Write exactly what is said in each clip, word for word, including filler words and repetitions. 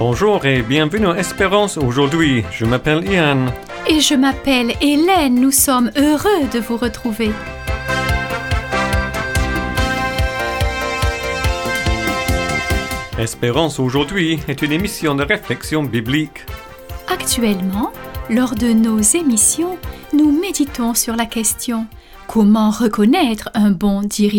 Bonjour et bienvenue à Espérance aujourd'hui. Je m'appelle Ian. Et je m'appelle Hélène. Nous sommes heureux de vous retrouver. Espérance aujourd'hui est une émission de réflexion biblique. Actuellement, lors de nos émissions, nous méditons sur la question « Comment reconnaître un bon dirigeant ?»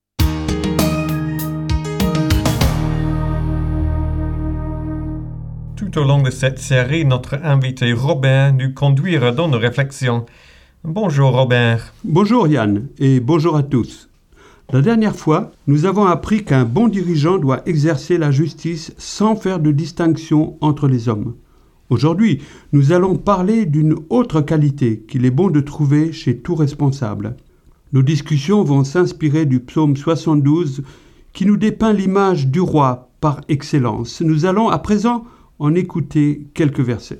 Tout au long de cette série, notre invité Robert nous conduira dans nos réflexions. Bonjour Robert. Bonjour Yann et bonjour à tous. La dernière fois, nous avons appris qu'un bon dirigeant doit exercer la justice sans faire de distinction entre les hommes. Aujourd'hui, nous allons parler d'une autre qualité qu'il est bon de trouver chez tout responsable. Nos discussions vont s'inspirer du psaume soixante-douze qui nous dépeint l'image du roi par excellence. Nous allons à présent en écouter quelques versets.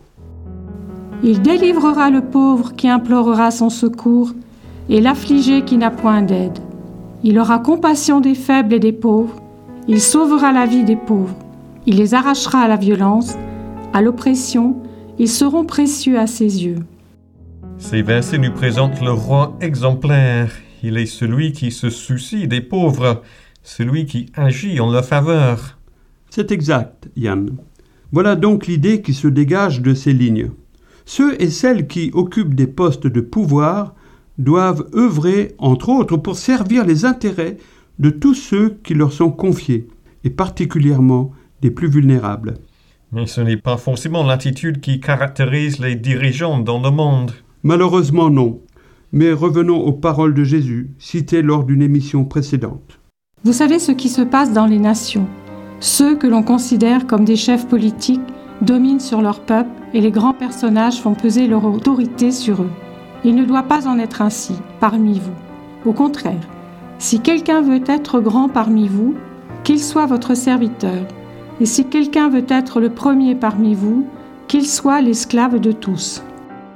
Il délivrera le pauvre qui implorera son secours et l'affligé qui n'a point d'aide. Il aura compassion des faibles et des pauvres. Il sauvera la vie des pauvres. Il les arrachera à la violence, à l'oppression. Ils seront précieux à ses yeux. Ces versets nous présentent le roi exemplaire. Il est celui qui se soucie des pauvres, celui qui agit en leur faveur. C'est exact, Yann. Voilà donc l'idée qui se dégage de ces lignes. Ceux et celles qui occupent des postes de pouvoir doivent œuvrer, entre autres, pour servir les intérêts de tous ceux qui leur sont confiés, et particulièrement des plus vulnérables. Mais ce n'est pas forcément l'attitude qui caractérise les dirigeants dans le monde. Malheureusement non. Mais revenons aux paroles de Jésus, citées lors d'une émission précédente. Vous savez ce qui se passe dans les nations. Ceux que l'on considère comme des chefs politiques dominent sur leur peuple et les grands personnages font peser leur autorité sur eux. Il ne doit pas en être ainsi parmi vous. Au contraire, si quelqu'un veut être grand parmi vous, qu'il soit votre serviteur. Et si quelqu'un veut être le premier parmi vous, qu'il soit l'esclave de tous.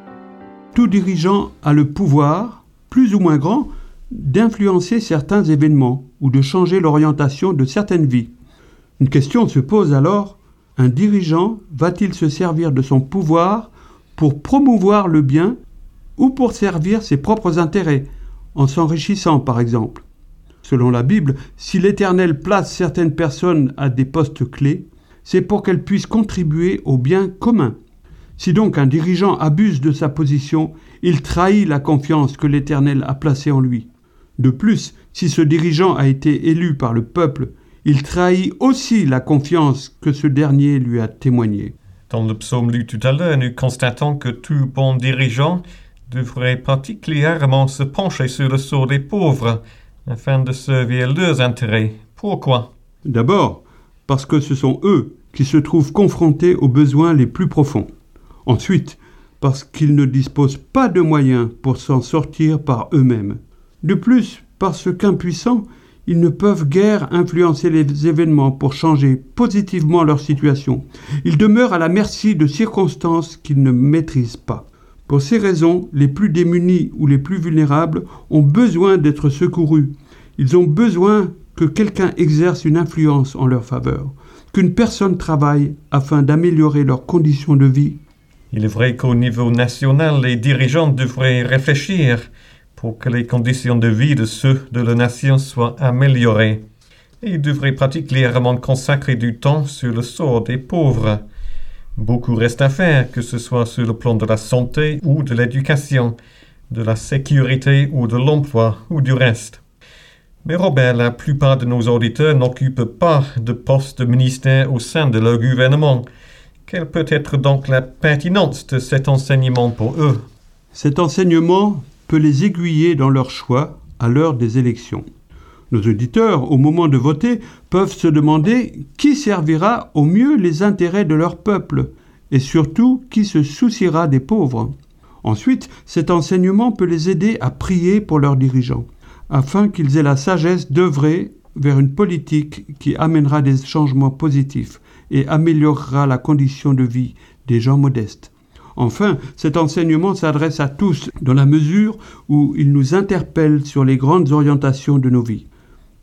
Tout dirigeant a le pouvoir, plus ou moins grand, d'influencer certains événements ou de changer l'orientation de certaines vies. Une question se pose alors, un dirigeant va-t-il se servir de son pouvoir pour promouvoir le bien ou pour servir ses propres intérêts, en s'enrichissant par exemple? Selon la Bible, si l'Éternel place certaines personnes à des postes clés, c'est pour qu'elles puissent contribuer au bien commun. Si donc un dirigeant abuse de sa position, il trahit la confiance que l'Éternel a placée en lui. De plus, si ce dirigeant a été élu par le peuple, il trahit aussi la confiance que ce dernier lui a témoignée. Dans le psaume lu tout à l'heure, nous constatons que tout bon dirigeant devrait particulièrement se pencher sur le sort des pauvres, afin de servir leurs intérêts. Pourquoi? D'abord, parce que ce sont eux qui se trouvent confrontés aux besoins les plus profonds. Ensuite, parce qu'ils ne disposent pas de moyens pour s'en sortir par eux-mêmes. De plus, parce qu'impuissants, ils ne peuvent guère influencer les événements pour changer positivement leur situation. Ils demeurent à la merci de circonstances qu'ils ne maîtrisent pas. Pour ces raisons, les plus démunis ou les plus vulnérables ont besoin d'être secourus. Ils ont besoin que quelqu'un exerce une influence en leur faveur, qu'une personne travaille afin d'améliorer leurs conditions de vie. Il est vrai qu'au niveau national, les dirigeants devraient réfléchir pour que les conditions de vie de ceux de la nation soient améliorées. Et ils devraient particulièrement consacrer du temps sur le sort des pauvres. Beaucoup reste à faire, que ce soit sur le plan de la santé ou de l'éducation, de la sécurité ou de l'emploi ou du reste. Mais Robert, la plupart de nos auditeurs n'occupent pas de poste de ministère au sein de leur gouvernement. Quelle peut être donc la pertinence de cet enseignement pour eux? Cet enseignement peut les aiguiller dans leur choix à l'heure des élections. Nos auditeurs, au moment de voter, peuvent se demander qui servira au mieux les intérêts de leur peuple et surtout qui se souciera des pauvres. Ensuite, cet enseignement peut les aider à prier pour leurs dirigeants, afin qu'ils aient la sagesse d'œuvrer vers une politique qui amènera des changements positifs et améliorera la condition de vie des gens modestes. Enfin, cet enseignement s'adresse à tous dans la mesure où il nous interpelle sur les grandes orientations de nos vies.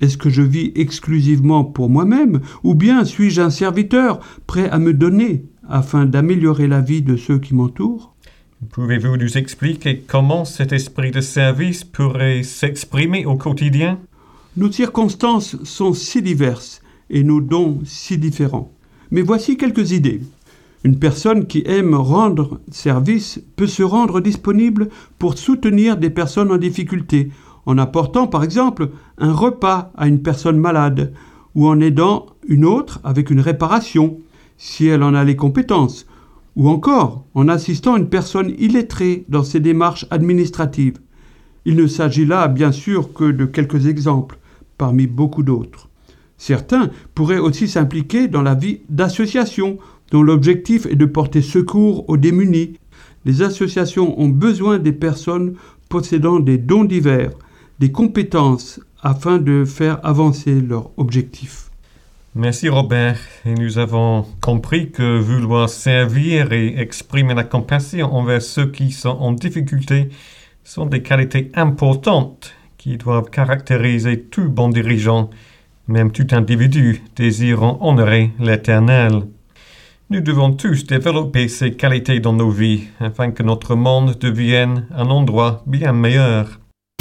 Est-ce que je vis exclusivement pour moi-même, ou bien suis-je un serviteur prêt à me donner afin d'améliorer la vie de ceux qui m'entourent? Pouvez-vous nous expliquer comment cet esprit de service pourrait s'exprimer au quotidien? Nos circonstances sont si diverses et nos dons si différents. Mais voici quelques idées. Une personne qui aime rendre service peut se rendre disponible pour soutenir des personnes en difficulté, en apportant par exemple un repas à une personne malade, ou en aidant une autre avec une réparation, si elle en a les compétences, ou encore en assistant une personne illettrée dans ses démarches administratives. Il ne s'agit là bien sûr que de quelques exemples, parmi beaucoup d'autres. Certains pourraient aussi s'impliquer dans la vie d'associations, dont l'objectif est de porter secours aux démunis. Les associations ont besoin des personnes possédant des dons divers, des compétences, afin de faire avancer leurs objectifs. Merci Robert, et nous avons compris que vouloir servir et exprimer la compassion envers ceux qui sont en difficulté sont des qualités importantes qui doivent caractériser tout bon dirigeant, même tout individu désirant honorer l'Éternel. Nous devons tous développer ces qualités dans nos vies afin que notre monde devienne un endroit bien meilleur.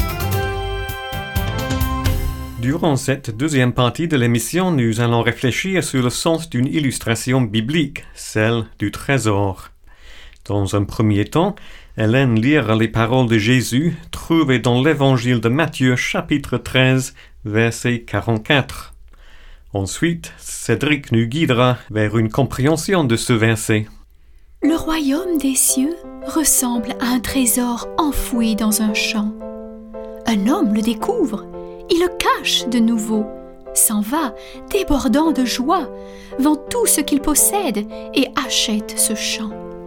Durant cette deuxième partie de l'émission, nous allons réfléchir sur le sens d'une illustration biblique, celle du trésor. Dans un premier temps, Hélène lira les paroles de Jésus trouvées dans l'Évangile de Matthieu, chapitre treize, verset quarante-quatre. Ensuite, Cédric nous guidera vers une compréhension de ce verset. Le royaume des cieux ressemble à un trésor enfoui dans un champ. Un homme le découvre. Il le cache de nouveau, s'en va, débordant de joie, vend tout ce qu'il possède et achète ce champ.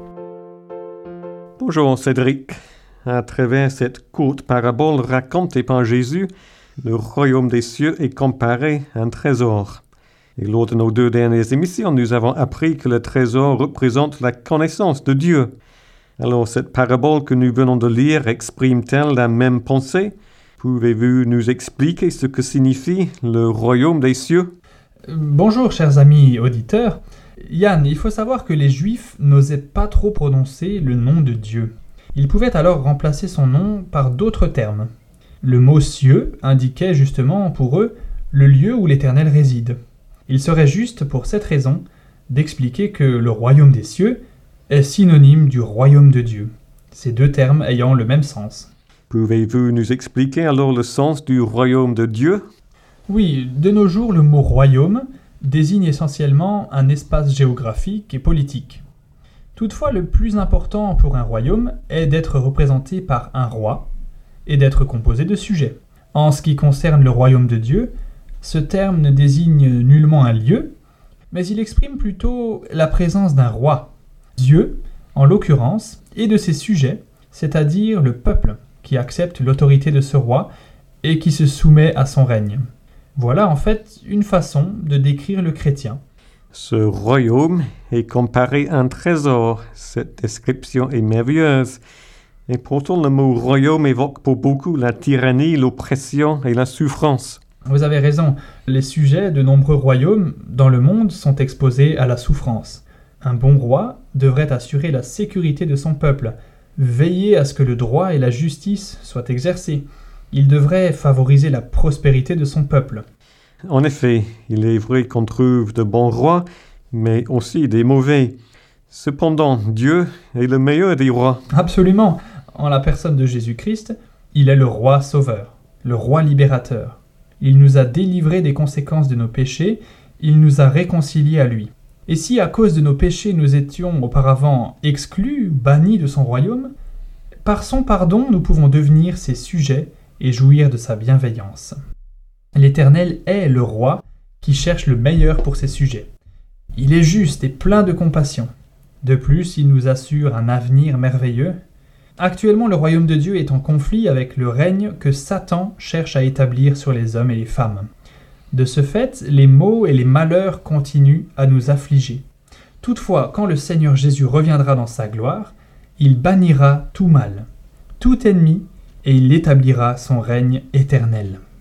Bonjour Cédric. À travers cette courte parabole racontée par Jésus, le royaume des cieux est comparé à un trésor. Et lors de nos deux dernières émissions, nous avons appris que le trésor représente la connaissance de Dieu. Alors cette parabole que nous venons de lire exprime-t-elle la même pensée? Pouvez-vous nous expliquer ce que signifie le royaume des cieux? Bonjour chers amis auditeurs. Yann, il faut savoir que les Juifs n'osaient pas trop prononcer le nom de Dieu. Ils pouvaient alors remplacer son nom par d'autres termes. Le mot cieux indiquait justement pour eux le lieu où l'Éternel réside. Il serait juste pour cette raison d'expliquer que le royaume des cieux est synonyme du royaume de Dieu, ces deux termes ayant le même sens. Pouvez-vous nous expliquer alors le sens du royaume de Dieu? Oui, de nos jours, le mot royaume désigne essentiellement un espace géographique et politique. Toutefois, le plus important pour un royaume est d'être représenté par un roi et d'être composé de sujets. En ce qui concerne le royaume de Dieu, ce terme ne désigne nullement un lieu, mais il exprime plutôt la présence d'un roi. Dieu, en l'occurrence, et de ses sujets, c'est-à-dire le peuple, qui accepte l'autorité de ce roi et qui se soumet à son règne. Voilà en fait une façon de décrire le chrétien. Ce royaume est comparé à un trésor. Cette description est merveilleuse. Et pourtant le mot royaume évoque pour beaucoup la tyrannie, l'oppression et la souffrance. Vous avez raison, les sujets de nombreux royaumes dans le monde sont exposés à la souffrance. Un bon roi devrait assurer la sécurité de son peuple, veiller à ce que le droit et la justice soient exercés. Il devrait favoriser la prospérité de son peuple. En effet, il est vrai qu'on trouve de bons rois, mais aussi des mauvais. Cependant, Dieu est le meilleur des rois. Absolument. En la personne de Jésus-Christ, il est le roi sauveur, le roi libérateur. Il nous a délivrés des conséquences de nos péchés, il nous a réconciliés à lui. Et si à cause de nos péchés nous étions auparavant exclus, bannis de son royaume, par son pardon nous pouvons devenir ses sujets et jouir de sa bienveillance. L'Éternel est le roi qui cherche le meilleur pour ses sujets. Il est juste et plein de compassion. De plus, il nous assure un avenir merveilleux. Actuellement, le royaume de Dieu est en conflit avec le règne que Satan cherche à établir sur les hommes et les femmes. De ce fait, les maux et les malheurs continuent à nous affliger. Toutefois, quand le Seigneur Jésus reviendra dans sa gloire, il bannira tout mal, tout ennemi, et il établira son règne éternel.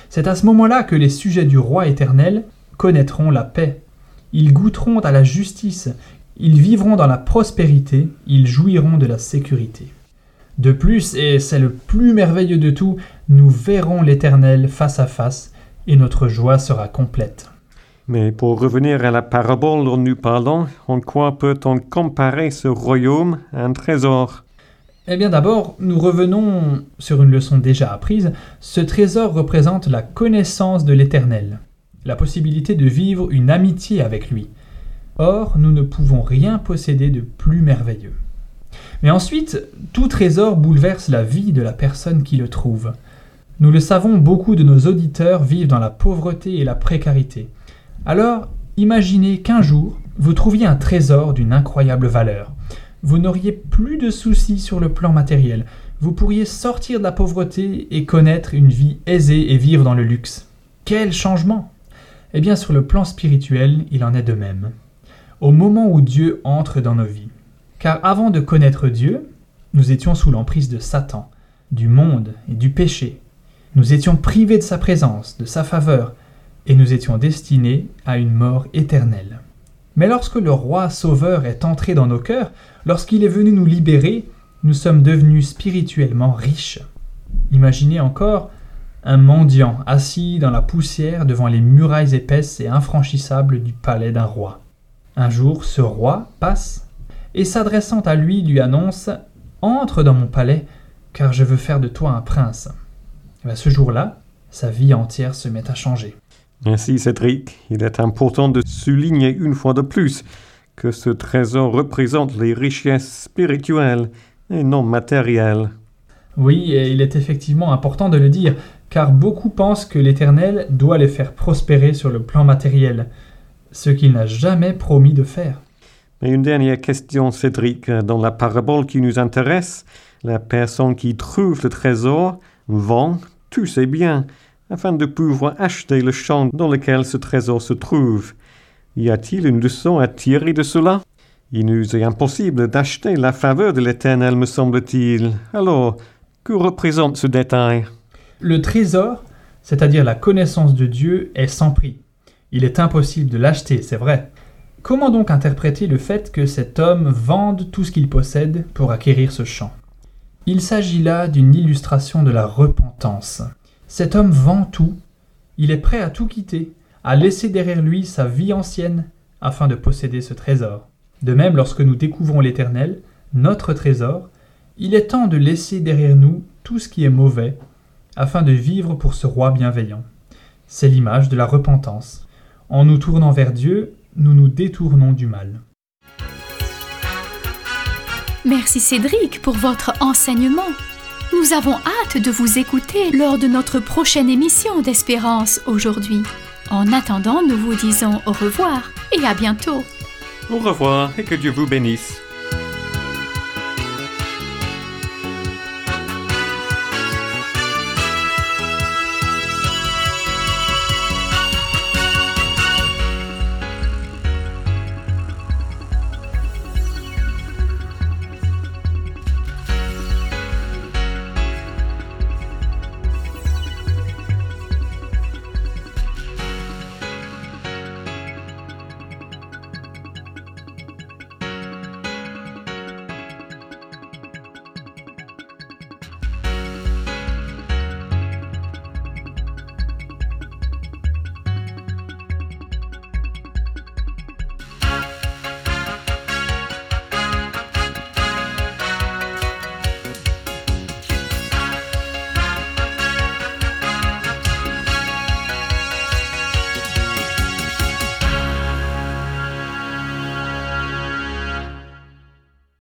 C'est à ce moment-là que les sujets du roi éternel connaîtront la paix. Ils goûteront à la justice, ils vivront dans la prospérité, ils jouiront de la sécurité. De plus, et c'est le plus merveilleux de tout, nous verrons l'Éternel face à face, et notre joie sera complète. Mais pour revenir à la parabole dont nous parlons, en quoi peut-on comparer ce royaume à un trésor? Eh bien d'abord, nous revenons sur une leçon déjà apprise. Ce trésor représente la connaissance de l'Éternel, la possibilité de vivre une amitié avec lui. Or, nous ne pouvons rien posséder de plus merveilleux. Mais ensuite, tout trésor bouleverse la vie de la personne qui le trouve. Nous le savons, beaucoup de nos auditeurs vivent dans la pauvreté et la précarité. Alors, imaginez qu'un jour, vous trouviez un trésor d'une incroyable valeur. Vous n'auriez plus de soucis sur le plan matériel. Vous pourriez sortir de la pauvreté et connaître une vie aisée et vivre dans le luxe. Quel changement! Eh bien, sur le plan spirituel, il en est de même. Au moment où Dieu entre dans nos vies. Car avant de connaître Dieu, nous étions sous l'emprise de Satan, du monde et du péché. Nous étions privés de sa présence, de sa faveur, et nous étions destinés à une mort éternelle. Mais lorsque le roi sauveur est entré dans nos cœurs, lorsqu'il est venu nous libérer, nous sommes devenus spirituellement riches. Imaginez encore un mendiant assis dans la poussière devant les murailles épaisses et infranchissables du palais d'un roi. Un jour, ce roi passe et s'adressant à lui lui annonce « Entre dans mon palais, car je veux faire de toi un prince. » Et ce jour-là, sa vie entière se met à changer. Merci Cédric. Il est important de souligner une fois de plus que ce trésor représente les richesses spirituelles et non matérielles. Oui, et il est effectivement important de le dire, car beaucoup pensent que l'Éternel doit les faire prospérer sur le plan matériel, ce qu'il n'a jamais promis de faire. Et une dernière question, Cédric. Dans la parabole qui nous intéresse, la personne qui trouve le trésor vend tous ses biens afin de pouvoir acheter le champ dans lequel ce trésor se trouve. Y a-t-il une leçon à tirer de cela? Il nous est impossible d'acheter la faveur de l'Éternel, me semble-t-il. Alors, que représente ce détail? Le trésor, c'est-à-dire la connaissance de Dieu, est sans prix. Il est impossible de l'acheter, c'est vrai. Comment donc interpréter le fait que cet homme vende tout ce qu'il possède pour acquérir ce champ? Il s'agit là d'une illustration de la repentance. Cet homme vend tout, il est prêt à tout quitter, à laisser derrière lui sa vie ancienne, afin de posséder ce trésor. De même, lorsque nous découvrons l'Éternel, notre trésor, il est temps de laisser derrière nous tout ce qui est mauvais, afin de vivre pour ce roi bienveillant. C'est l'image de la repentance. En nous tournant vers Dieu, nous nous détournons du mal. Merci Cédric pour votre enseignement. Nous avons hâte de vous écouter lors de notre prochaine émission d'Espérance aujourd'hui. En attendant, nous vous disons au revoir et à bientôt. Au revoir et que Dieu vous bénisse.